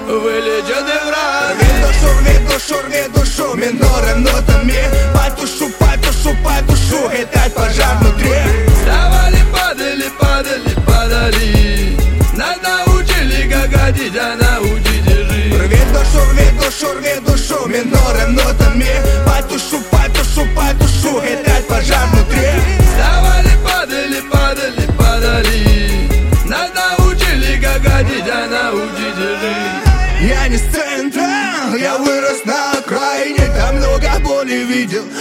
вылетят и враг. Рви душу минором нотами. Потушу, опять пожар внутри. Вставали, падали. Нас научили, как ходить, а научите жить. Рви душу минором нотами. Потушу, опять пожар внутри. Вставали, падали. Нас научили, как ходить, а научите жить. Я не с центра, я вырос на окраине. Там много боли видел,